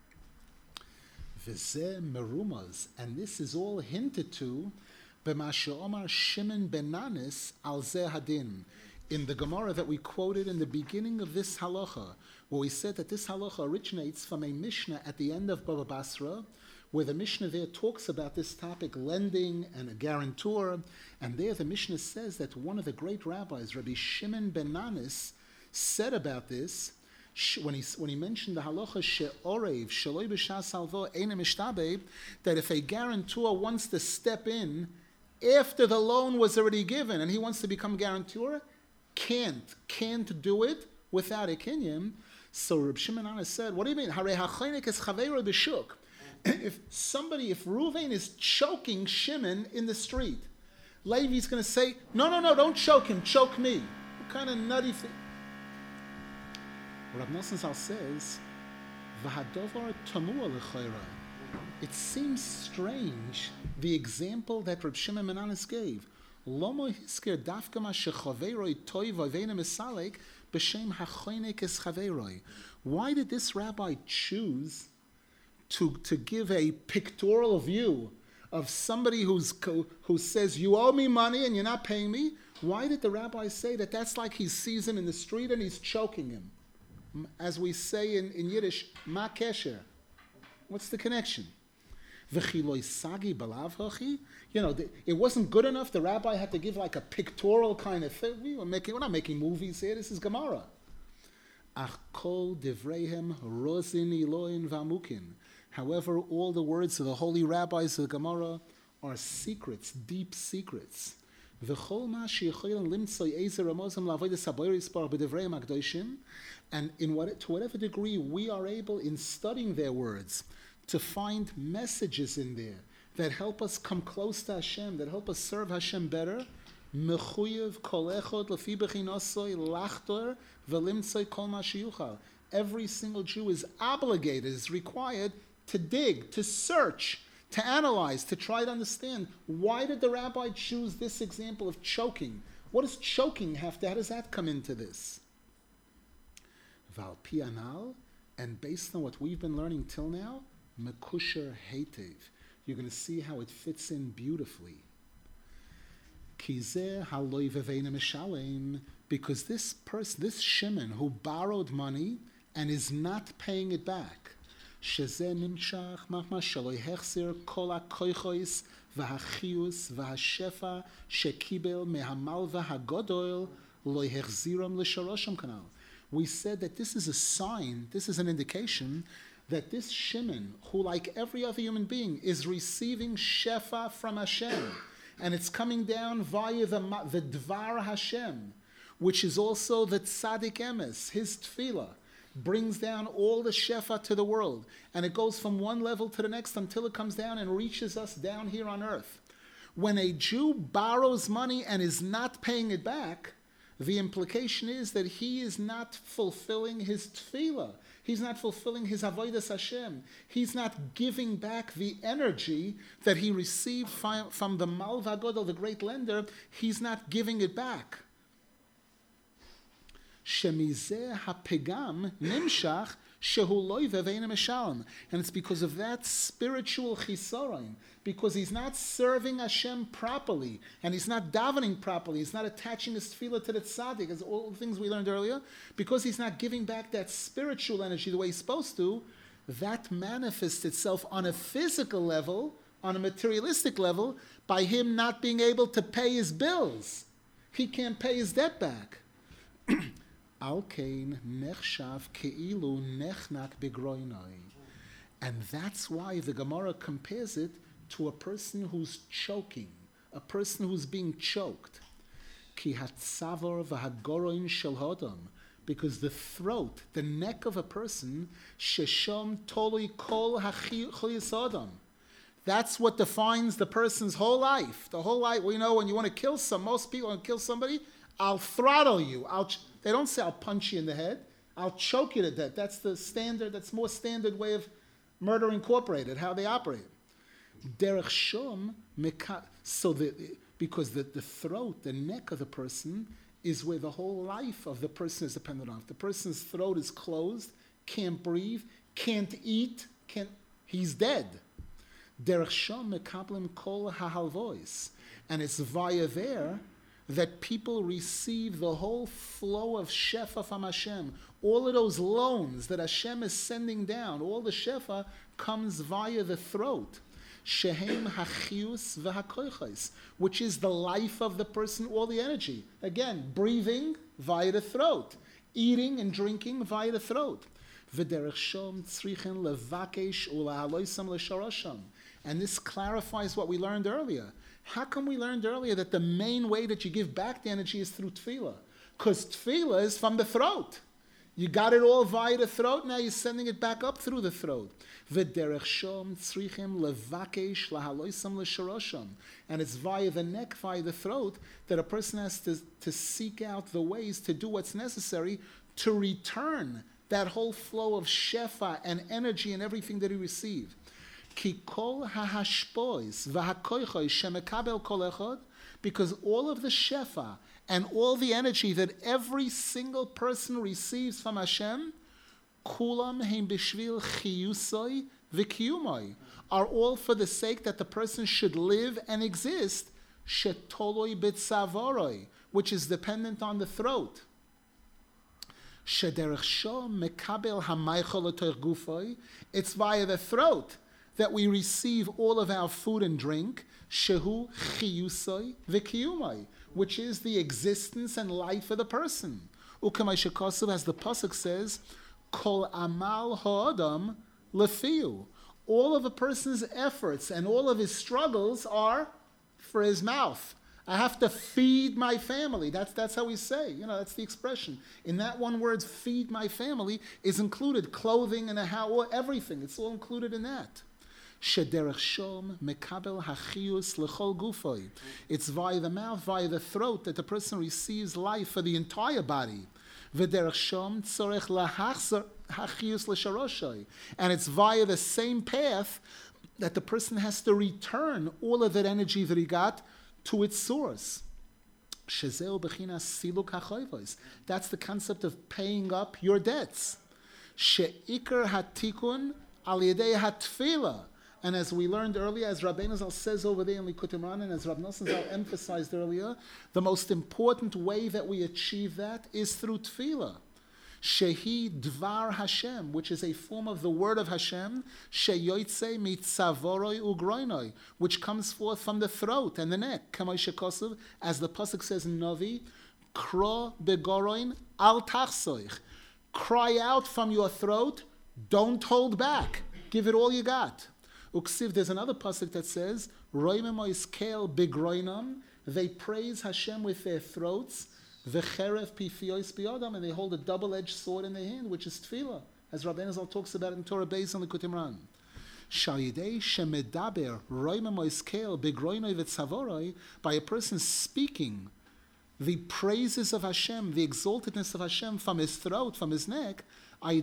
V'zeh merumaz, and this is all hinted to b'ma she'omar Shimon ben Nanis al zeh hadin. In the Gemara that we quoted in the beginning of this halacha, where we said that this halacha originates from a Mishnah at the end of Baba Basra, where the Mishnah there talks about this topic, lending and a guarantor, and there the Mishnah says that one of the great rabbis, Rabbi Shimon ben Nanis, said about this, when he mentioned the halacha she'orev shaloi b'shas halvo eina mishtabeh, that if a guarantor wants to step in after the loan was already given and he wants to become guarantor, can't do it without a kinyan. So Reb Shimon Anas said, what do you mean? Harei hachaynik es chaveiro b'shuk. If Reuven is choking Shimon in the street, Levi's going to say, no, don't choke him, choke me. What kind of nutty thing? Rav Nosson Zal says, V'hadovar tamua l'chayra. It seems strange, the example that Reb Shimon ben Anas gave. Lomo hisker dafka ma shechaveiroi toiv v'veina misalek b'shem hachaynik es chaveiroi. Why did this rabbi choose to give a pictorial view of somebody who says, you owe me money and you're not paying me? Why did the rabbi say that that's like he sees him in the street and he's choking him? As we say in Yiddish, ma kesher. What's the connection? It wasn't good enough. The rabbi had to give like a pictorial kind of thing. We're not making movies here. This is Gemara. However, all the words of the holy rabbis of the Gemara are secrets, deep secrets. And to whatever degree we are able, in studying their words, to find messages in there that help us come close to Hashem, that help us serve Hashem better, every single Jew is obligated, is required to dig, to search, to analyze, to try to understand, why did the rabbi choose this example of choking? What does choking have to, how does that come into this? Val pianal, and based on what we've been learning till now, mekusher heitev. You're going to see how it fits in beautifully. Kizeh haloi veveina mishalem, because this person, this Shimon, who borrowed money and is not paying it back, shezeh nimshach machma shaloi hechzir kol hakoichos v'hachius v'hashefa shekibel mehamalva hagodol lo hechziram l'sharosham kanal. We said that this is a sign, this is an indication that this Shimon, who like every other human being, is receiving shefa from Hashem, and it's coming down via the Dvar Hashem, which is also the Tzaddik Emes, his tefillah, brings down all the shefa to the world, and it goes from one level to the next until it comes down and reaches us down here on earth. When a Jew borrows money and is not paying it back, the implication is that he is not fulfilling his tefillah. He's not fulfilling his avodas Hashem. He's not giving back the energy that he received from the Malva Godel, the great lender. He's not giving it back. Shemizeh hapegam nimshach And it's because of that spiritual chisaron, because he's not serving Hashem properly, and he's not davening properly, he's not attaching his tefillah to the tzaddik, as all the things we learned earlier, because he's not giving back that spiritual energy the way he's supposed to, that manifests itself on a physical level, on a materialistic level, by him not being able to pay his bills. He can't pay his debt back. And that's why the Gemara compares it to a person who's choking, a person who's being choked. Because the throat, the neck of a person, that's what defines the person's whole life. The whole life, when you want to kill most people want to kill somebody, I'll throttle you. They don't say I'll punch you in the head. I'll choke you to death. That's the standard, that's more standard way of Murder Incorporated, how they operate. Derech shom, because the throat, the neck of the person, is where the whole life of the person is dependent on. If the person's throat is closed, can't breathe, can't eat, he's dead. Derech shom mekablim kol hahalvois. And it's via there that people receive the whole flow of shefa from Hashem. All of those loans that Hashem is sending down, all the shefa comes via the throat. Shehem hachius v'hakoichos, which is the life of the person, all the energy. Again, breathing via the throat, eating and drinking via the throat. V'derech shom tzrichen levakesh ulahaloisam l'shorosham. And this clarifies what we learned earlier. How come we learned earlier that the main way that you give back the energy is through tefillah? Because tefillah is from the throat. You got it all via the throat, now you're sending it back up through the throat. And it's via the neck, via the throat, that a person has to seek out the ways to do what's necessary to return that whole flow of shefa and energy and everything that he received. Because all of the shefa and all the energy that every single person receives from Hashem, kulam heim b'shvil chiyusoi v'kiyumoi, are all for the sake that the person should live and exist, shetoloi b'tzavoroi, which is dependent on the throat. Shederech sho mekabel hamaychol otoich gufoi, it's via the throat that we receive all of our food and drink, shehu chiyusoi v'kiyumoi, which is the existence and life of the person. Ukamay shekosuv, as the pasuk says, kol amal ha'adam lefiu. All of a person's efforts and all of his struggles are for his mouth. I have to feed my family. That's how we say. That's the expression. In that one word, feed my family, is included clothing and a house, everything. It's all included in that. Shederech shom mekabel hachius lechol gufoi. It's via the mouth, via the throat, that the person receives life for the entire body. V'derech shom tzorech lahachzor hachius l'sharoshoi. And it's via the same path that the person has to return all of that energy that he got to its source. Shezeu bechinas siluk hachoivos. That's the concept of paying up your debts. She'ikar hatikun al yedei hatfila. And as we learned earlier, as Rabbeinu Zal says over there in Likutei Moharan, and as Rav Nosson Zal emphasized earlier, the most important way that we achieve that is through tefillah. Shehi Dvar Hashem, which is a form of the word of Hashem, Sheyoitze mitzavoroi ugroinoi, which comes forth from the throat and the neck. Kamay shekosuv, as the pasuk says in Novi, Kro begoroin al tachsoich. Cry out from your throat, don't hold back. Give it all you got. Uksiv, there's another pasuk that says, Roimemo iskel begroinam, they praise Hashem with their throats, v'cherev pifiois biyodam, and they hold a double-edged sword in their hand, which is tefillah, as Rabbeinu Zal talks about it in Torah Beis and Likutei Moharan. Shal yidei shemedaber roimemo iskel begroinoi v'tzavoroi, by a person speaking the praises of Hashem, the exaltedness of Hashem from his throat, from his neck, through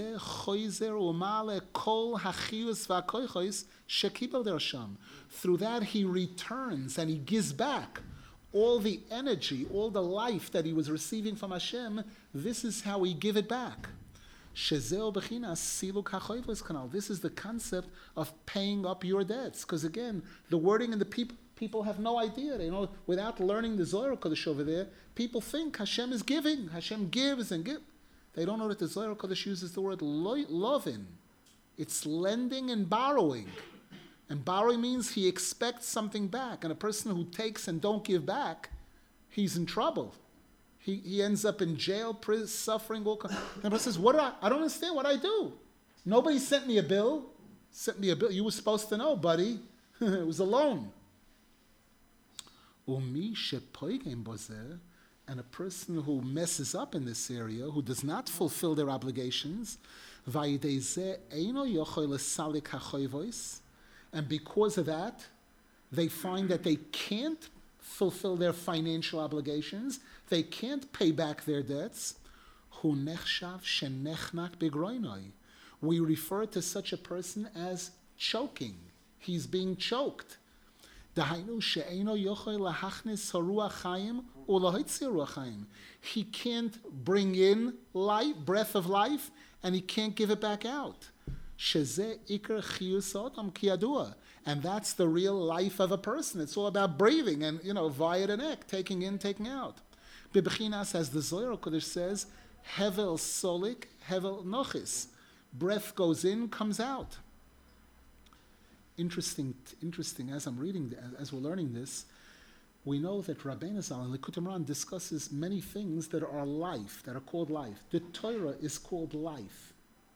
that he returns and he gives back all the energy, all the life that he was receiving from Hashem. This is how we give it back. Shezeo bechinas siluk hachoivos kanal. This is the concept of paying up your debts. Because again, the wording and the people have no idea. You know, without learning the Zohar Kodesh over there, people think Hashem is giving. Hashem gives and gives. They don't know that the Zohar Kodesh uses the word lovin. It's lending and borrowing. And borrowing means he expects something back. And a person who takes and don't give back, he's in trouble. He ends up in jail, prison, suffering. All kinds. And the person says, I don't understand what I do. Nobody sent me a bill. You were supposed to know, buddy. It was a loan. And a person who messes up in this area, who does not fulfill their obligations, and because of that, they find that they can't fulfill their financial obligations, they can't pay back their debts. We refer to such a person as choking. He's being choked. He can't bring in life, breath of life, and he can't give it back out. And that's the real life of a person. It's all about breathing and, via the neck, taking in, taking out. Bebechinas, as the Zohar Kodesh says, hevel solik, hevel nochis. Breath goes in, comes out. Interesting. As I'm reading, as we're learning this, we know that Rabbeinu Zal in Likutei Moharan discusses many things that are life, that are called life. The Torah is called life.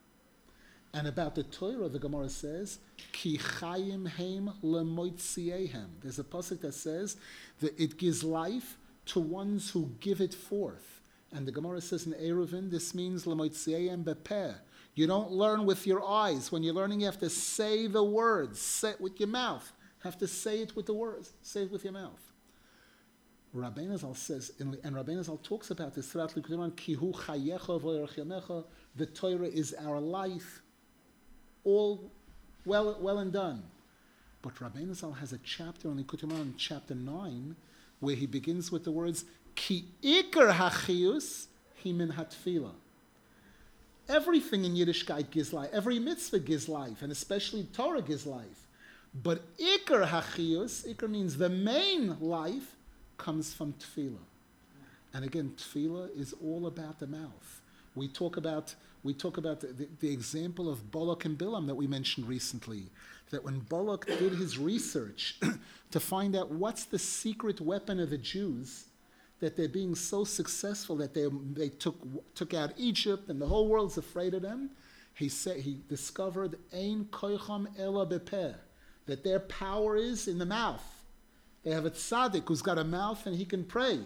And about the Torah, the Gemara says, Ki chayim heim lemoitziehem. There's a pasuk that says that it gives life to ones who give it forth. And the Gemara says in Eruvin, this means lemoitziehem bepeh. You don't learn with your eyes. When you're learning, you have to say the words. Say it with your mouth. You have to say it with the words. Say it with your mouth. Rabbeinu Zal says, and Rabbeinu Zal talks about this throughout Likutei Moharan, Ki hu chayecha v'yarchamecha. The Torah is our life. All well and done. But Rabbeinu Zal has a chapter on Likutei Moharan, chapter 9, where he begins with the words, Ki ikar hachiyus hi min hatfila. Everything in Yiddishkeit gives life. Every mitzvah gives life, and especially Torah gives life. But ikar hachiyus, ikar means the main life, comes from tefillah. And again, tefillah is all about the mouth. We talk about the example of Balak and Bilam that we mentioned recently. That when Balak did his research to find out what's the secret weapon of the Jews, that they're being so successful that they took out Egypt and the whole world's afraid of them, he discovered Ein koicham ela bepeh, that their power is in the mouth. They have a tzaddik who's got a mouth and he can pray.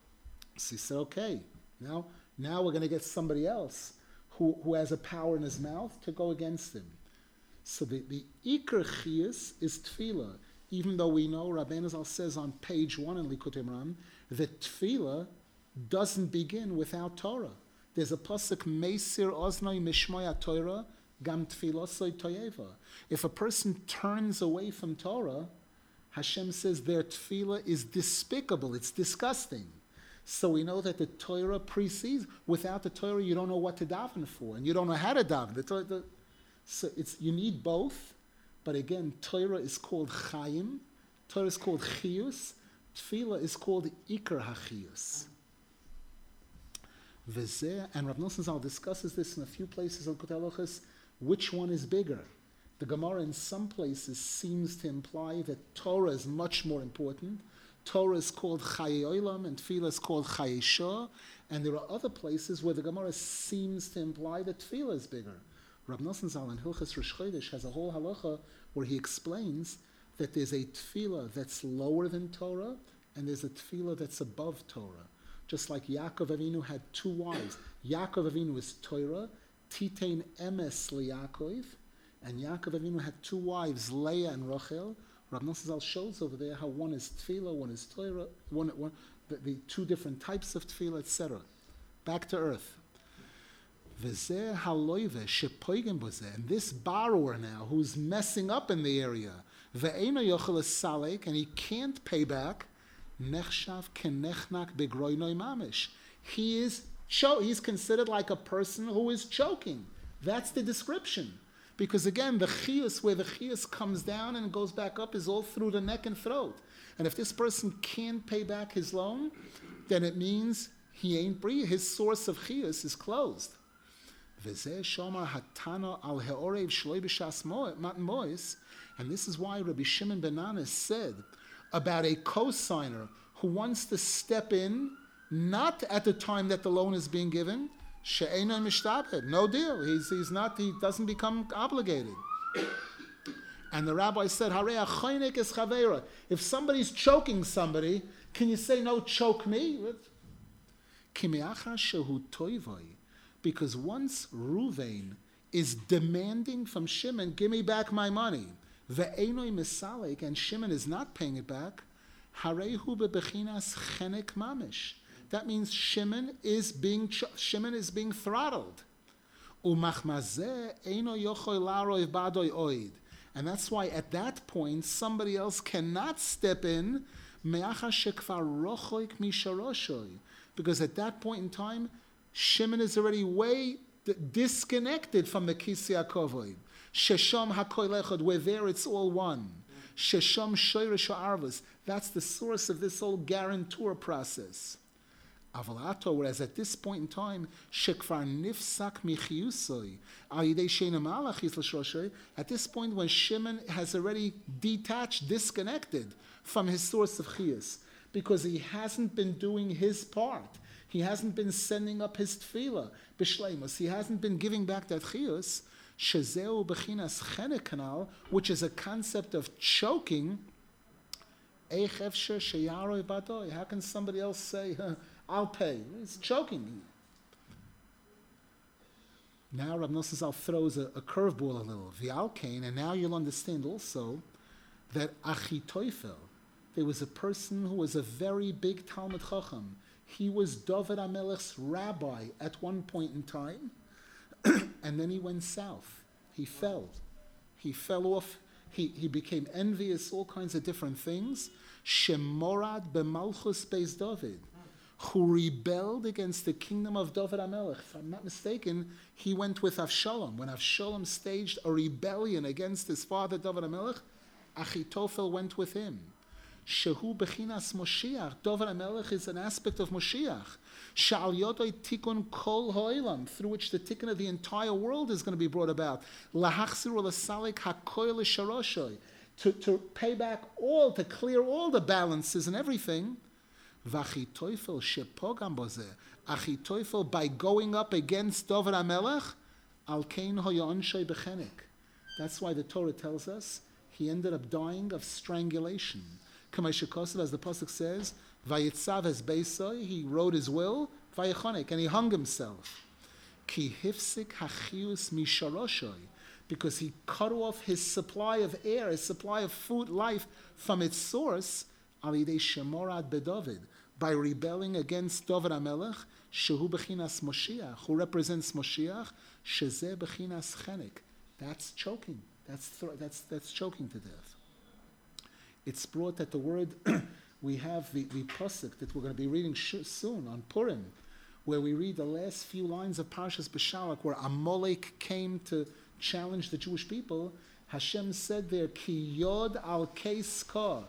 So he said, okay, now we're going to get somebody else who has a power in his mouth to go against him. So the ikar chiyus is tefillah, even though we know Rabbeinu Zal says on page 1 in Likutei Moharan that tefillah doesn't begin without Torah. There's a pasuk, Meisir oznoi mishmoya Torah, gam tefilosoi toyeva. If a person turns away from Torah, Hashem says their tefillah is despicable, it's disgusting. So we know that the Torah precedes. Without the Torah, you don't know what to daven for, and you don't know how to daven. So you need both, but again, Torah is called Chaim, Torah is called Chiyus, Tefillah is called Ikar HaChiyus. And Rav Nosson Zal discusses this in a few places on Likutei Halachos, which one is bigger. The Gemara in some places seems to imply that Torah is much more important. Torah is called Chayei Olam and Tefillah is called Chayei Shah. And there are other places where the Gemara seems to imply that Tefillah is bigger. Rav Nosson Zal in Hilchos Rosh Chodesh has a whole halacha where he explains that there's a Tefillah that's lower than Torah and there's a Tefillah that's above Torah. Just like Yaakov Avinu had two wives. Yaakov Avinu is Torah, Titein Emes LeYaakov, and Yaakov Avinu had two wives, Leah and Rachel. Rav Nosson Zal shows over there how one is Tefillah, one is Torah, the two different types of Tefillah, etc. Back to earth. And this borrower now, who's messing up in the area, and he can't pay back, he is He's considered like a person who is choking. That's the description. Because again, the chiyus, where the chiyus comes down and goes back up, is all through the neck and throat. And if this person can't pay back his loan, then it means he ain't free. His source of chiyus is closed. And this is why Rabbi Shimon ben Anas said about a co-signer who wants to step in, not at the time that the loan is being given, she'eino mishtabed, no deal. He's not. He doesn't become obligated. And the rabbi said, "Harei achaynik es chaveira." If somebody's choking somebody, can you say, "No, choke me"? Because once Ruvain is demanding from Shimon, "Give me back my money," ve'enoi misalik, and Shimon is not paying it back, harehu bebechinas chenek mamish. That means Shimon is being throttled. Umachmazeh eino yochoy laroy badoy oid. And that's why at that point somebody else cannot step in, because at that point in time Shimon is already way disconnected from the Kisei HaKavod. Shesham HaKol Echad, where there it's all one. Shesham Shoyresh HaArvus, that's the source of this whole guarantor process. Avalato, whereas at this point in time, Shekvar Nifsak Michiusoi, Ayidei Sheina Malachis L'Shoshoi, at this point when Shimon has already detached, disconnected from his source of Chiyus, because he hasn't been doing his part. He hasn't been sending up his tefillah, b'shleimus. He hasn't been giving back that chiyus. Shezeu b'chinas chenek kanal, which is a concept of choking. Eich efsher sheyaroi badoy. How can somebody else say, "I'll pay"? It's choking. Now Rav Nosson Zal throws a curveball a little. V'alkein, and now you'll understand also that Achitophel, there was a person who was a very big Talmud Chacham. He was David HaMelech's rabbi at one point in time, and then he went south. He fell. He fell off. He became envious, all kinds of different things. Shemorad b'malchus beis David, who rebelled against the kingdom of David HaMelech. If I'm not mistaken, he went with Avshalom. When Avshalom staged a rebellion against his father David HaMelech, Achitophel went with him. Shehu bechinas Moshiach. David HaMelech is an aspect of Moshiach. Sha'al yodoi tikun kol ha'olam, through which the tikkun of the entire world is going to be brought about. Lahachziru l'salik hakoil l'sharoshoi, to pay back all, to clear all the balances and everything. V'achitophel shepogam bozeh. Achitophel, by going up against David HaMelech, al kein ho'yonshoi bechenek. That's why the Torah tells us he ended up dying of strangulation. As the pasuk says, "Vayitzav es beisoi," he wrote his will, "Vayechonek," and he hung himself. Ki hifsik hachius misharoshoi, because he cut off his supply of air, his supply of food, life from its source. Alidei shemorad beDavid, by rebelling against David HaMelech, shehu bechinas Moshiach, who represents Moshiach, shezeh bechinas chenek. That's choking. That's choking to death. It's brought that the word, we have the pasuk that we're going to be reading soon on Purim, where we read the last few lines of Parshas Beshalach, where Amalek came to challenge the Jewish people. Hashem said there, "Ki yod al keis ka,"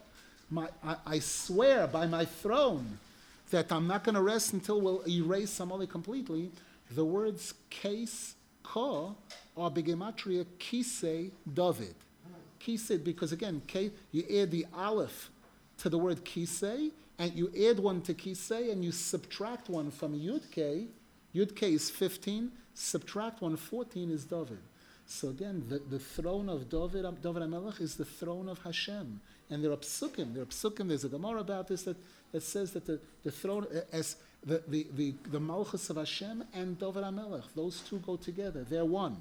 I swear by my throne that I'm not going to rest until we'll erase Amalek completely. The words keis ka are begematria kisei David. Kisei, because again, you add the aleph to the word kisei, and you add one to kisei, and you subtract one from yud-kei. Yud-kei is 15, subtract 1, 14 is David. So again, the throne of David HaMelech is the throne of Hashem. And there are psukim, there's a Gemara about this that says that the throne, as the Malchus of Hashem and David HaMelech, those two go together, they're one.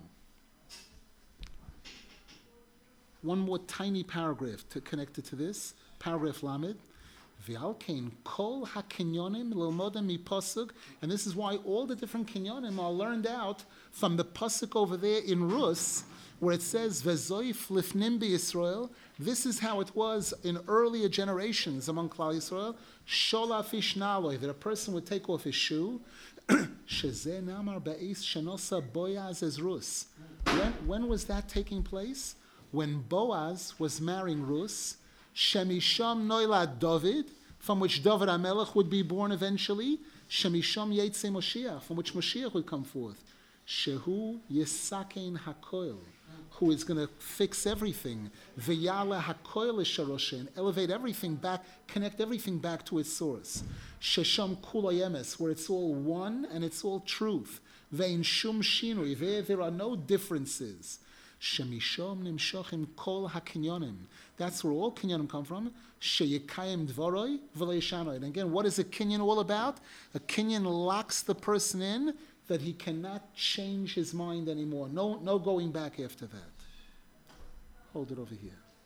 One more tiny paragraph connected to this, paragraph Lamed. V'alkein kol hakinyonim lilmodem mipasuk, and this is why all the different kinyonim are learned out from the pasuk over there in Rus, where it says, Vezoif lifnim Yisrael, this is how it was in earlier generations among Klal Yisrael, Sholaf ish naloi, that a person would take off his shoe, Shezeh namar ba'is shenosa Boaz ez Rus. When was that taking place? When Boaz was marrying Rus, Shemisham noilad David, from which David HaMelech would be born eventually, Shemisham Yetze Moshiach, from which Moshiach would come forth. Shehu Yisakein HaKoil, who is going to fix everything. V'yala HaKoil Sharoshe, and elevate everything back, connect everything back to its source. Shesham Kula Yemes, where it's all one and it's all truth. Ve'in Shum Shinui, there are no differences. Shemishom Nimshochim Kol HaKinyonim. That's where all kinyonim come from. Sheyekayim Dvoroi V'leishanoi. And again, what is a kinyon all about? A kinyon locks the person in that he cannot change his mind anymore. No going back after that. Hold it over here.